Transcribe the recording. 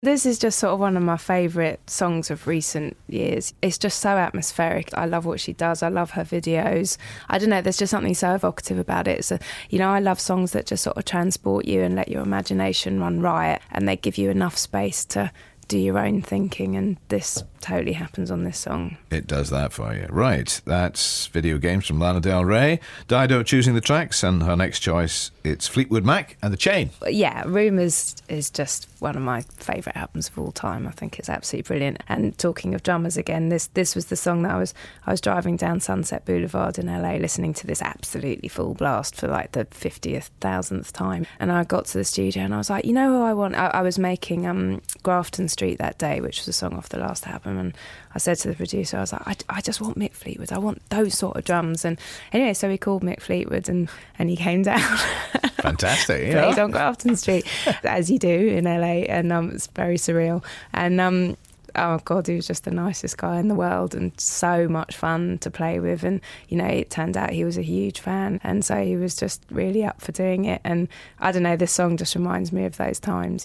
This is just sort of one of my favourite songs of recent years. It's just so atmospheric. I love what she does. I love her videos. I don't know, there's just something so evocative about it. So, I love songs that just sort of transport you and let your imagination run riot, and they give you enough space to do your own thinking, and this totally happens on this song. It does that for you. Right, that's Video Games from Lana Del Rey. Dido choosing the tracks, and her next choice, it's Fleetwood Mac and The Chain. Yeah, Rumours is just one of my favourite albums of all time. I think it's absolutely brilliant. And talking of drummers again, this was the song that I was driving down Sunset Boulevard in LA listening to this absolutely full blast for like the 50,000th time. And I got to the studio and I was like, you know who I want? I was making Grafton Street that day, which was a song off the last album, and I said to the producer, I was like, I just want Mick Fleetwood. I want those sort of drums. And anyway, so we called Mick Fleetwood and he came down. Fantastic. Yeah. Played on Grafton Street, as you do in LA, and it's very surreal. And oh God, he was just the nicest guy in the world and so much fun to play with. And, it turned out he was a huge fan. And so he was just really up for doing it. And I don't know, this song just reminds me of those times.